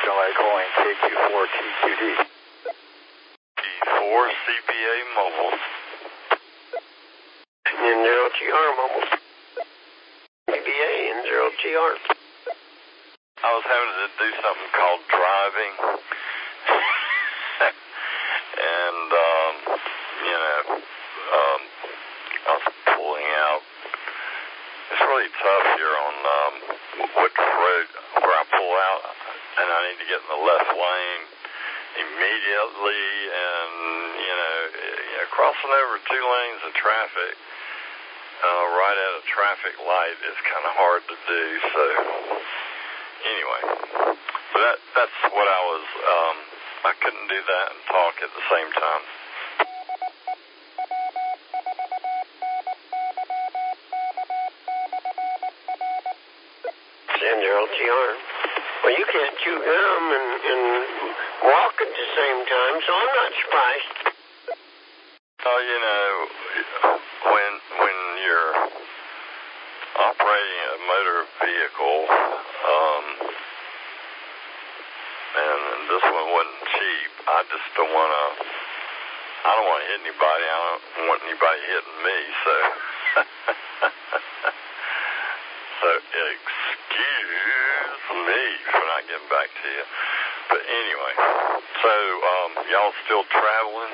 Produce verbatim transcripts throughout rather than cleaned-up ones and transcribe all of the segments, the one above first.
July calling K Q four T Q D. T four C B A Mobile. And zero T R Mobile. C B A and zero T R. I was having to do something called driving. and, um, you know, um, I was pulling out. It's really tough here on um, Woodruff Road where I pull out, and I need to get in the left lane immediately, and, you know, you know crossing over two lanes of traffic uh, right at a traffic light is kind of hard to do, so anyway, so that, that's what I was, um, I couldn't do that and talk at the same time. Zero T R. Well, you can't chew gum and, and walk at the same time, so I'm not surprised. Oh, you know, when when you're operating a motor vehicle, um, and this one wasn't cheap, I just don't want to, I don't want to hit anybody. I don't want anybody hitting me, so, so excuse me for not getting back to you. But anyway, so um, y'all still traveling?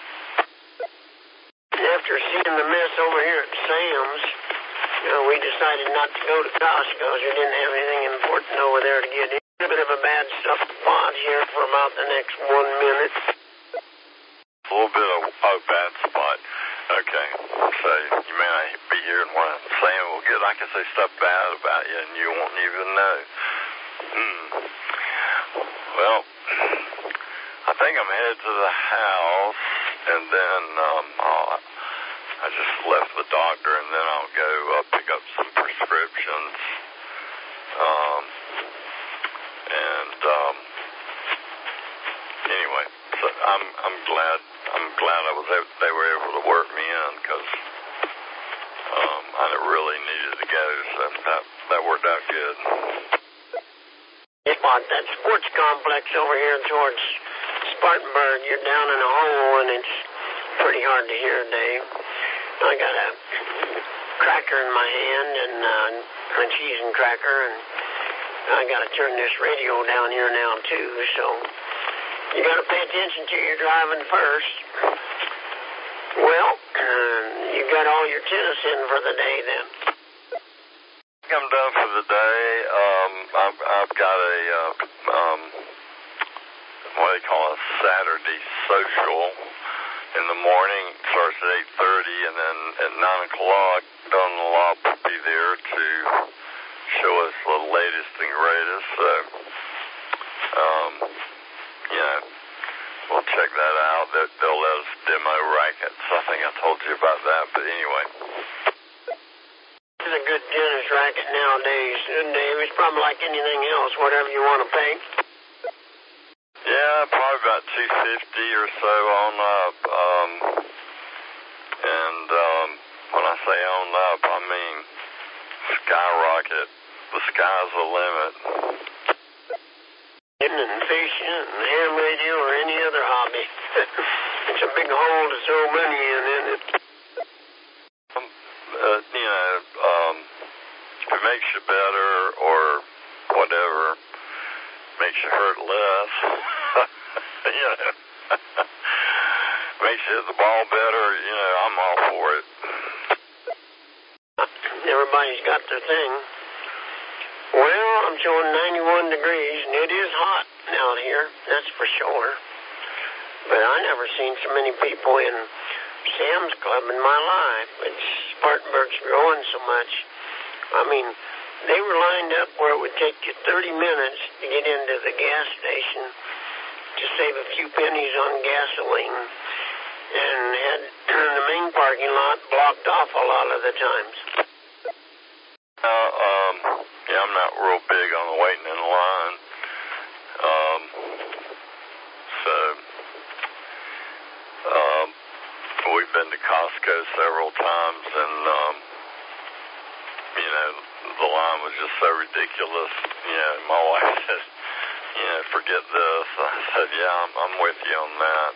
After seeing the mess over here at Sam's, you know, we decided not to go to Costco because we didn't have anything important over there to get in. A bit of a bad stuffed spot here for about the next one minute. A little bit of a bad spot. Okay. So you may not be hearing what I'm saying. Well, good. I can say stuff bad about you and you won't even know. Hmm. Well, I think I'm headed to the house, and then um, I'll, I just left the doctor, and then I'll go uh, pick up some prescriptions. Um, and um, anyway, so I'm I'm glad I'm glad I was able, they were able to work me in because um, I really needed to go, so that that worked out good. Spot that sports complex over here towards Spartanburg. You're down in a hole, and it's pretty hard to hear, Dave. I got a cracker in my hand and uh, a cheese and cracker, and I got to turn this radio down here now too. So you got to pay attention to your driving first. Well, uh, you got all your tennis in for the day then. I'm done for the day. Um, I've, I've got a, uh, um, what do you call it, Saturday social in the morning. It starts at eight thirty, and then at nine o'clock, Don Lop will be there to show us the latest and greatest. So, um, you know, we'll check that out. They'll, they'll let us demo rackets. I think I told you about that, but anyway. It's a good tennis racket nowadays, Dave. It's probably like anything else, whatever you want to pay. Yeah, probably about two fifty or so on up. Um, and um, when I say on up, I mean skyrocket. The sky's the limit. And fishing and ham radio or any other hobby. It's a big hole to throw money in, isn't it? Um, uh, you know, um, if it makes you better or whatever, makes you hurt less, you know, makes you hit the ball better, you know, I'm all for it. Everybody's got their thing. Well, I'm showing ninety-one degrees, and it is hot out here, that's for sure. But I never seen so many people in Sam's Club in my life. It's Spartanburg's growing so much. I mean, they were lined up where it would take you thirty minutes to get into the gas station to save a few pennies on gasoline, and had the main parking lot blocked off a lot of the times. Uh, um, yeah, I'm not real big on waiting in line. Um, so, um, we've been to Costco several times, and, um, you know, the line was just so ridiculous. You know, my wife says, you know, forget this. I said, yeah, I'm, I'm with you on that.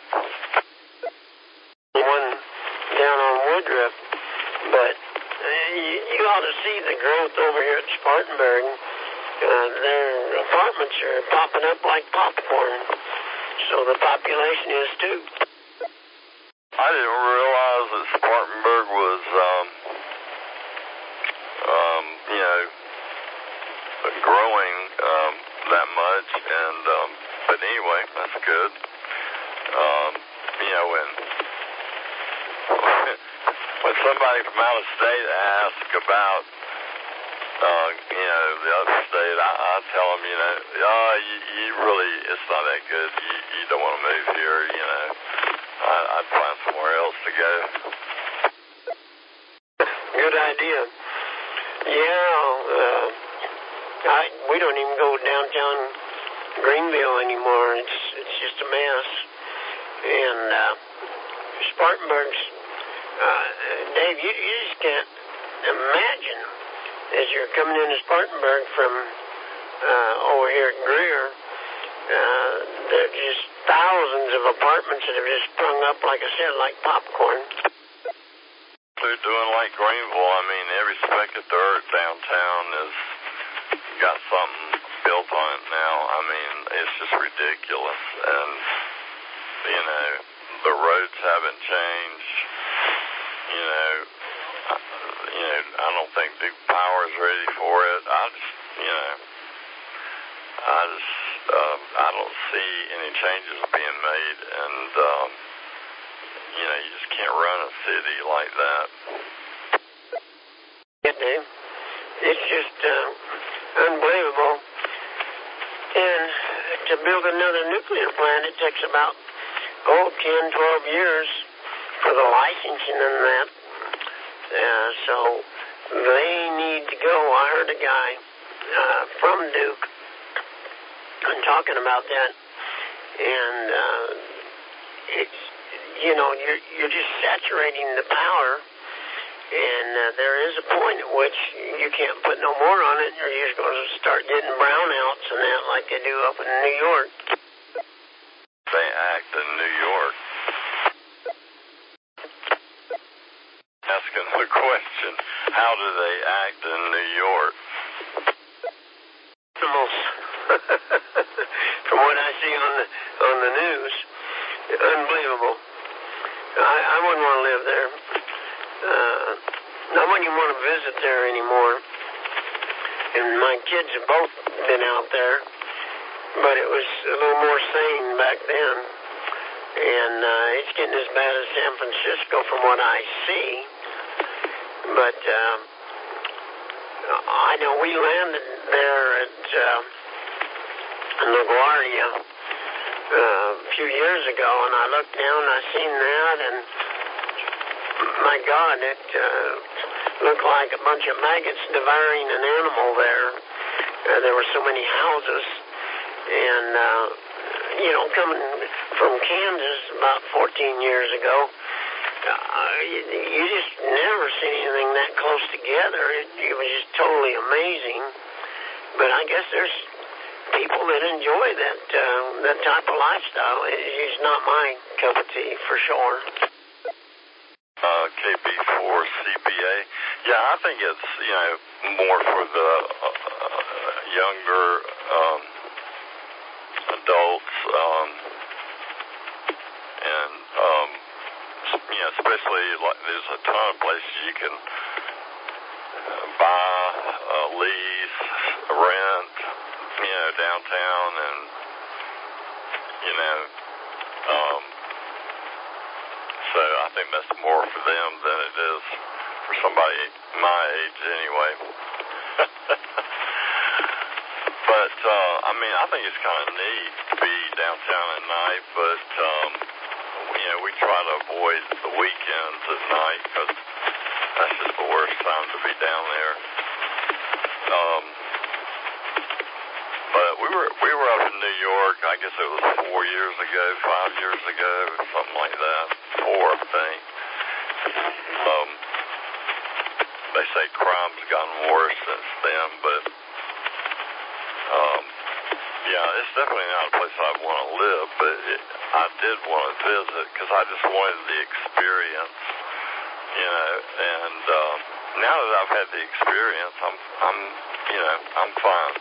One down on Woodruff, but uh, you, you ought to see the growth over here at Spartanburg. Uh, their apartments are popping up like popcorn, so the population is too. I didn't realize that Spartanburg was, um, um, you know, growing um, that much, and um, but anyway, that's good. Um, you know, when when somebody from out of state asks about, uh, you know, the other state, I, I tell them, you know, oh, you, you really, it's not that good. You, you don't want to move here, you know. I, I'd find somewhere else to go. Good idea. Yeah, uh, I, we don't even go downtown Greenville anymore. It's it's just a mess. And uh, Spartanburg's, uh, Dave, you, you just can't imagine as you're coming into Spartanburg from uh, over here at Greer, uh, there are just thousands of apartments that have just sprung up, like I said, like popcorn. They're doing like Greenville. I mean, every speck of dirt downtown has got something built on it now. I mean, it's just ridiculous. And, you know, the roads haven't changed. You know, I, you know, I don't think Duke Power's ready for it. I just, you know, I just, um, I don't see any changes being made. And, um, you know, you just can't run a city like that. Yeah, Dave. It's just uh, unbelievable. And to build another nuclear plant, it takes about, oh, ten, twelve years for the licensing and that. Uh, so they need to go. I heard a guy uh, from Duke talking about that. And uh, it's, you know, you're, you're just saturating the power, and uh, there is a point at which you can't put no more on it, or you're just going to start getting brownouts and that like they do up in New York. They act in New York. Asking the question, how do they act in New York? Almost. From what I see on the, on the news, unbelievable. I, I wouldn't want to live there. Uh, I wouldn't even want to visit there anymore. And my kids have both been out there, but it was a little more sane back then. And uh, it's getting as bad as San Francisco from what I see. But uh, I know we landed there at uh, LaGuardia Uh, a few years ago, and I looked down and I seen that, and my God, it uh, looked like a bunch of maggots devouring an animal there. Uh, there were so many houses, and uh, you know, coming from Kansas about fourteen years ago, uh, you, you just never seen anything that close together. It, it was just totally amazing. But I guess there's people that enjoy that uh, that type of lifestyle. It's not my cup of tea, for sure. Uh, K B four C B A. Yeah, I think it's, you know, more for the uh, younger um, adults, um, and um, you know, especially like there's a ton of places you can buy, uh, lease, rent, you know, downtown, and, you know, um, so I think that's more for them than it is for somebody my age anyway. But, uh, I mean, I think it's kind of neat to be downtown at night, but, um, you know, we try to avoid the weekends at night because that's just the worst time to be down there. Um, but we were we were up in New York. I guess it was four years ago, five years ago, something like that. Four, I think. Um, they say crime's gotten worse since then, but um, Yeah, it's definitely not a place I'd want to live, but it, I did want to visit because I just wanted the experience, you know. And um, now that I've had the experience, I'm, I'm, you know, I'm fine.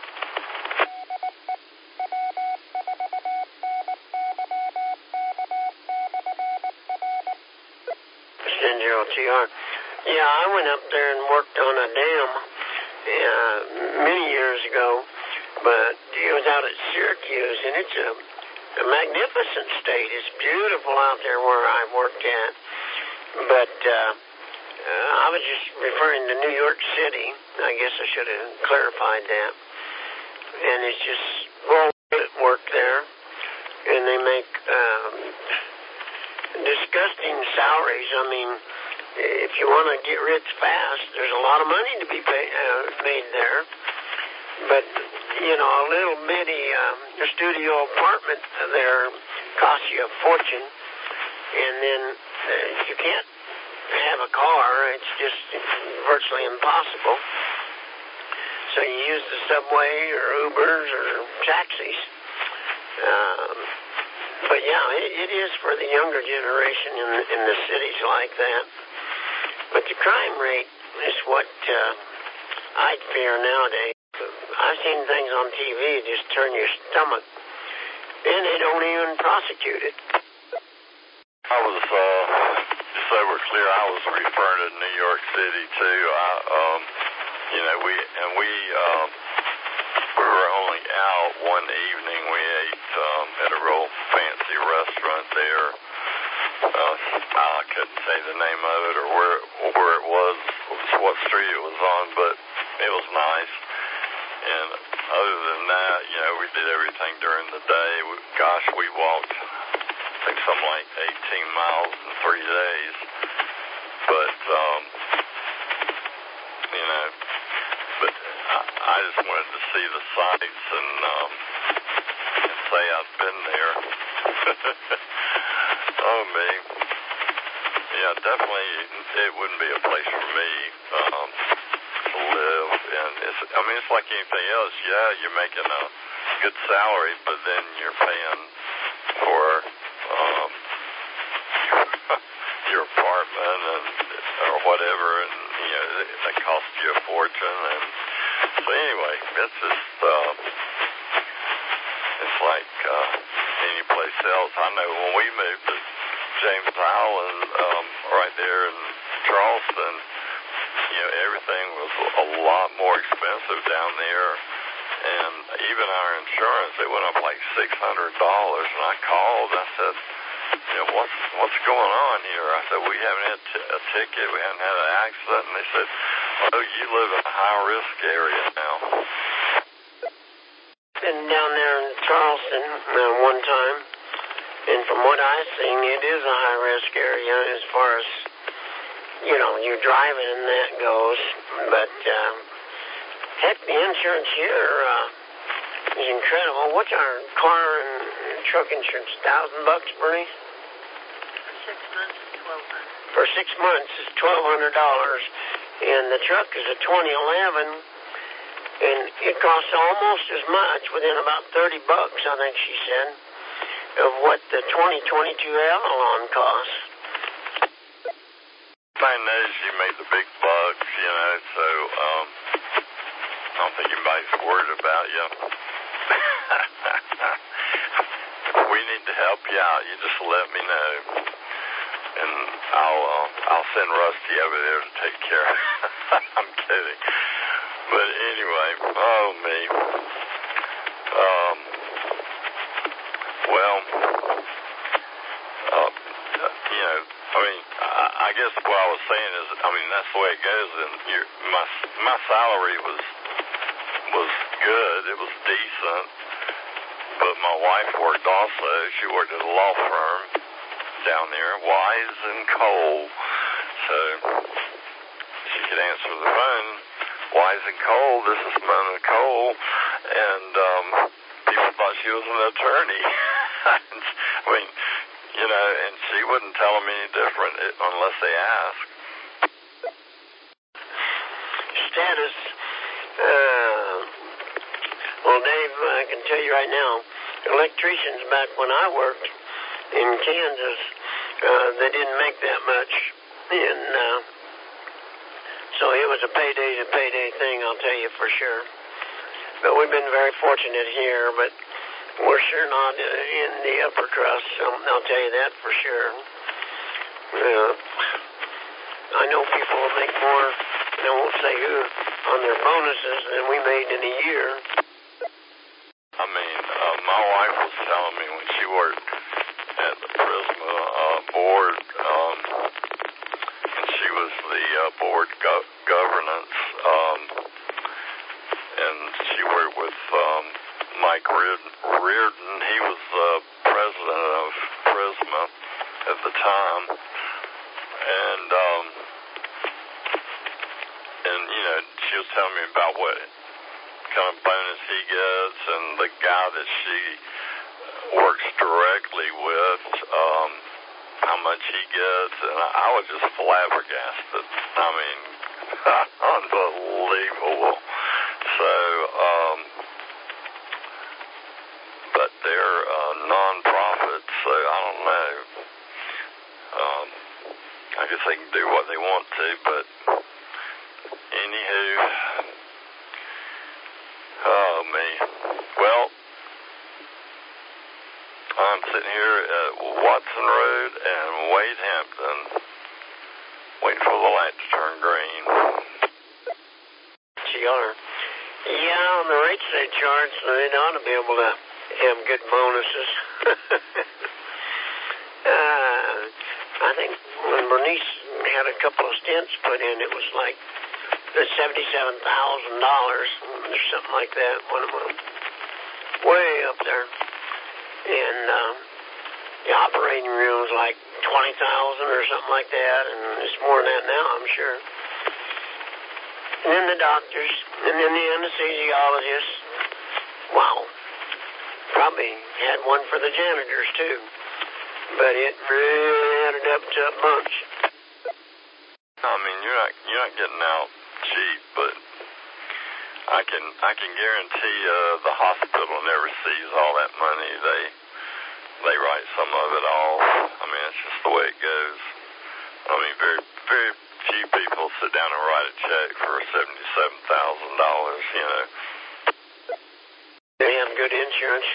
Send zero T R. Yeah, I went up there and worked on a dam uh, many years ago, but it was out at Syracuse, and it's a, a magnificent state. It's beautiful out there where I worked at. But uh, uh, I was just referring to New York City. I guess I should have clarified that. And it's just well work there, and they make um, disgusting salaries. I mean, if you want to get rich fast, there's a lot of money to be pay, uh, made there. But, you know, a little bitty um, studio apartment there costs you a fortune. And then uh, you can't have a car. It's just virtually impossible. So you use the subway or Ubers or taxis. Um, but, yeah, it, it is for the younger generation in, in the cities like that. But the crime rate is what uh, I'd fear nowadays. I've seen things on T V just turn your stomach, and they don't even prosecute it. I was, uh, just so we're clear, I was referring to New York City too. I, um, you know, we and we um, we were only out one evening. We ate um, at a real fancy restaurant there. Uh, I couldn't say the name of it or where where it was, what street it was on, but it was nice. And other than that, you know, we did everything during the day. We, gosh, we walked, I think, something like eighteen miles in three days. But, um, you know, but I, I just wanted to see the sights and, um, and say I've been there. Oh, me. Yeah, definitely it wouldn't be a place for me um, to live. And it's, I mean, it's like anything else. Yeah, you're making a good salary, but then you're paying for um, your apartment and or whatever, and you know that costs you a fortune. And so anyway, it's just uh, it's like uh, any place else. I know when we moved to James Island, um, right there in Charleston, you know, everything was a lot more expensive down there, and even our insurance, it went up like six hundred dollars, and I called, I said, you know, what's, what's going on here? I said, we haven't had t- a ticket, we haven't had an accident, and they said, oh, you live in a high-risk area now. Been down there in Charleston uh, one time, and from what I've seen, it is a high-risk area as far as, you know, your driving and that goes. But, um, heck, the insurance here uh, is incredible. What's our car and truck insurance? Thousand bucks, Bernie? For six months, it's twelve hundred. For six months, it's twelve hundred dollars, and the truck is a twenty eleven, and it costs almost as much, within about thirty bucks, I think she said, of what the twenty twenty-two Avalon costs. I know she made the big bucks, you know, so um, I don't think anybody's worried about you. If we need to help you out, you just let me know, and I'll uh, I'll send Rusty over there to take care of it. I'm kidding. But anyway, oh me. Um, well, uh, you know, I mean, I, I guess what I was saying is, I mean, that's the way it goes. And your, my my salary was was good. It was decent. But my wife worked also. She worked at a law firm down there, Wise and Cole. So she could answer the phone. Wise and Cole, this is Mona Cole. And um, people thought she was an attorney. I mean, you know, and she wouldn't tell them any different unless they asked. Status. Uh, well, Dave, I can tell you right now, electricians back when I worked in Kansas, uh, they didn't make that much. And uh, so it was a payday to payday thing, I'll tell you for sure. But we've been very fortunate here, but we're sure not in the upper crust, so I'll tell you that for sure. Uh, I know people will make more, and I won't say who, on their bonuses than we made in a year. I mean, uh, my wife was telling me when she worked at the Prisma uh, board, um, and she was the uh, board go- governance, um, and she worked with um, Mike Reardon. He was the uh, president of Prisma at the time, and um, and you know, she was telling me about what kind of bonus he gets, and the guy that she works directly with, um, how much he gets, and I, I was just flabbergasted. I mean, unbelievable. So, um, but they're uh, non-profit, so I don't know. Um, I guess they can do what they want to, but anywho, oh me. Well, I'm sitting here at Watson Road and Wade Hampton, waiting for the light to turn green. G R. Yeah, on the rates they charge, so they ought to be able to have good bonuses. uh, I think when Bernice had a couple of stints put in, it was like seventy-seven thousand dollars or something like that. One of them, way up there. And uh, the operating room was like twenty thousand dollars or something like that, and it's more than that now, I'm sure. And then the doctors, and then the anesthesiologists. Wow. Probably had one for the janitors, too. But it really added up to a bunch. I mean, you're not you're not getting out cheap, but I can I can guarantee uh, the hospital never sees all that money. They they write some of it off. I mean, it's just the way it goes. I mean, very very few people sit down and write a check for seventy-seven thousand dollars. You know, they have good insurance.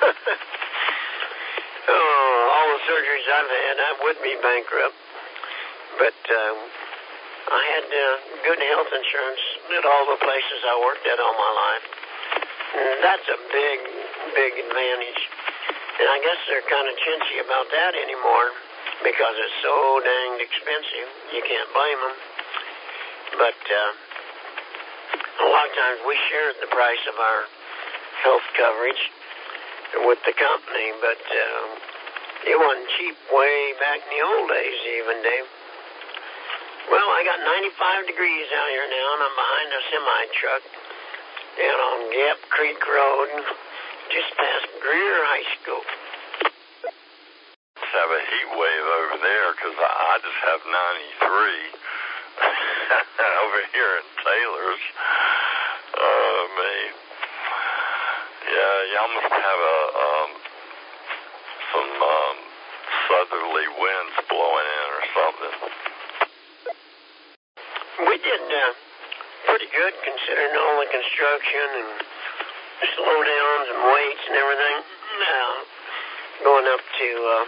Oh, all the surgeries I've had, I would be bankrupt, but um, I had uh, good health insurance at all the places I worked at all my life. And that's a big, big advantage. And I guess they're kind of chintzy about that anymore because it's so danged expensive. You can't blame them. But uh, a lot of times we shared the price of our health coverage with the company, but uh, it wasn't cheap way back in the old days even, Dave. Well, I got ninety-five degrees out here now, and I'm behind a semi-truck down on Gap Creek Road, just past Greer High School. Let's have a heat wave over there, because I, I just have ninety-three over here in Taylor's. Oh, me. Yeah, y'all must have a, um, some um, southerly winds blowing in or something. We did uh, pretty good considering all the construction and slowdowns and waits and everything. Uh, going up to uh,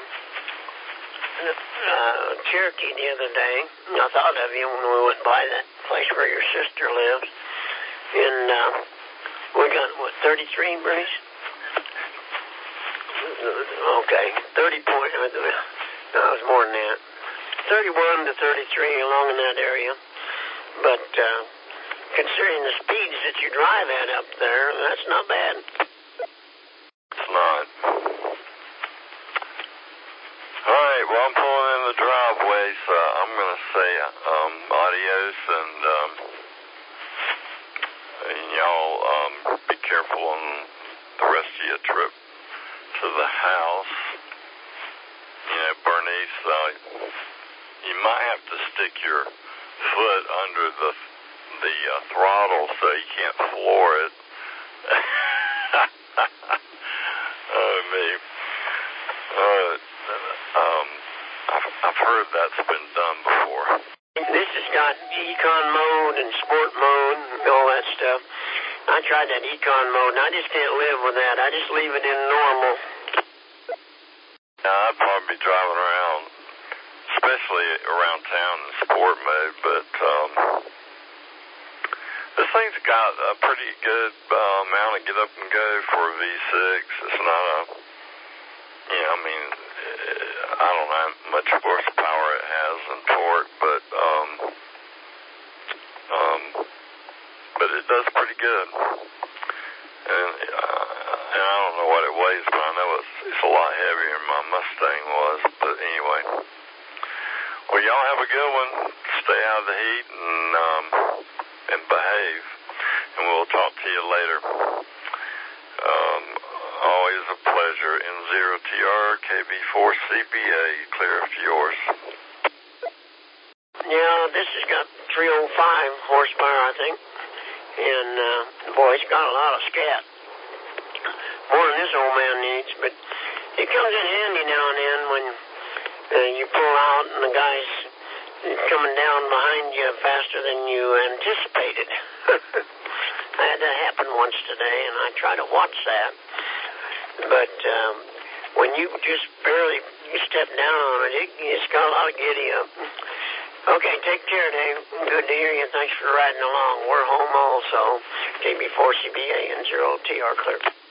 uh, Cherokee the other day, I thought of you when we went by that place where your sister lives. And uh, we got, what, thirty-three, Bernice? Okay, thirty point, no, it was more than that. thirty-one to thirty-three along in that area. But uh, considering the speeds that you drive at up there, that's not bad. It's not. All right, well, I'm pulling in the driveway, so I'm going to say um, adios, and, um, and y'all um, be careful on the rest of your trip to the house. You know, Bernice, uh, you might have to stick your foot under the the uh, throttle so you can't floor it. that's been done before. This has got econ mode and sport mode and all that stuff. I tried that econ mode, and I just can't live with that. I just leave it in normal. Yeah, I'd probably be driving around, especially around town in sport mode, but um, this thing's got a pretty good uh, amount of get up and go for a V six. It's not a, you know, I mean, I don't know how much horsepower it has and torque, but um, um, but it does pretty good. And, uh, and I don't know what it weighs, but I know it's, it's a lot heavier than my Mustang was. But anyway, well, y'all have a good one. Stay out of the heat and um, and behave. And we'll talk to you later. Um, always a pleasure. N zero T R K B four C B A, clear for yours. Yeah, this has got three oh five horsepower, I think. And, uh, boy, it's got a lot of scat. More than this old man needs, but it comes in handy now and then when uh, you pull out and the guy's coming down behind you faster than you anticipated. I had that happen once today, and I try to watch that. But um, when you just barely step down on it, it, it's got a lot of giddy up. Okay, take care, Dave. Good to hear you. Thanks for riding along. We're home also. K B four C B A and zero T R clear.